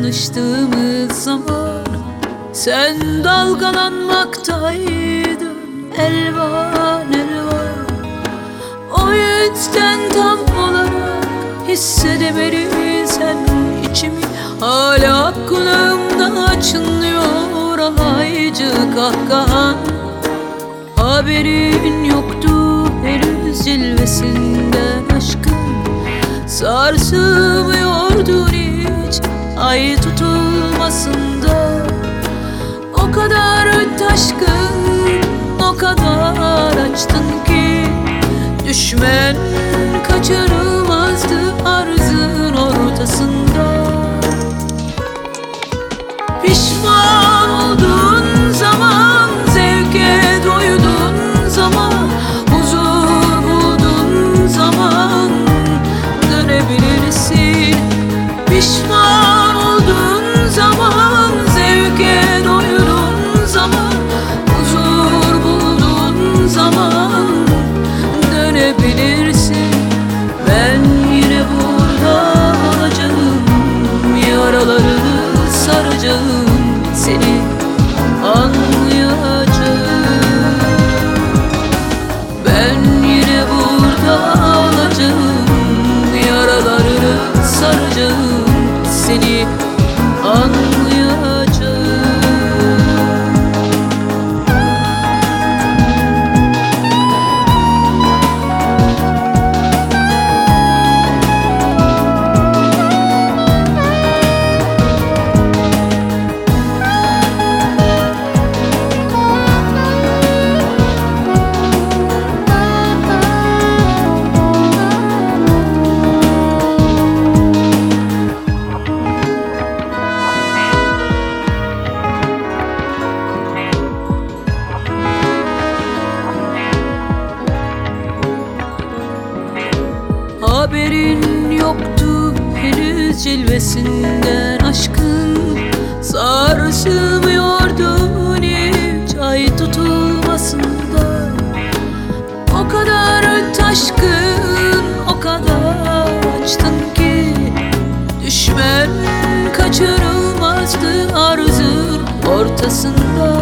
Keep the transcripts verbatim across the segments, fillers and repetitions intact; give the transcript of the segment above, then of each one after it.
tanıştığımız zaman sen dalgalanmaktaydın elvan elvan. O yüzden tam olarak hissedemedim sen içimi. Hala kulağımda çınlıyor alaycı kahkahan. Haberin yoktu henüz cilvesinden aşkın. Sarsılmıyordun hiç ay tutulmasında. O kadar taşkın, o kadar açtın ki düşmen kaçırılmazdı arzın ortasında. Pişman olduğun zaman, zevke doyduğun zaman, huzur bulduğun zaman dönebilirsin. Pişman olduğun zaman, zevke doyduğun zaman, huzur bulduğun zaman dönebilirsin. Ben yine burada olacağım, yaralarını saracağım, seni anlayacağım. Ben yine burada olacağım, yaralarını saracağım, seni anlayacağım. Haberin yoktu henüz cilvesinden aşkın. Sarsılmıyordun hiç ay tutulmasında. O kadar taşkın, o kadar açtın ki düşmen kaçırılmazdı arzın ortasında.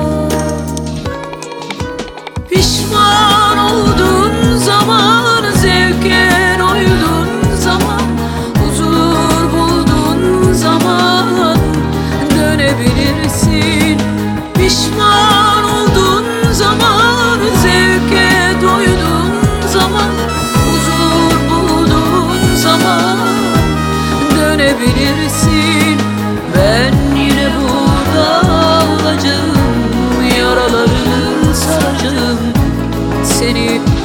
Pişman olduğun zaman, zevke doyduğun zaman, huzur bulduğun zaman dönebilirsin. Pişman olduğun zaman, zevke doyduğun zaman, huzur bulduğun zaman dönebilirsin. Ben yine burada olacağım, yaralarını saracağım, seni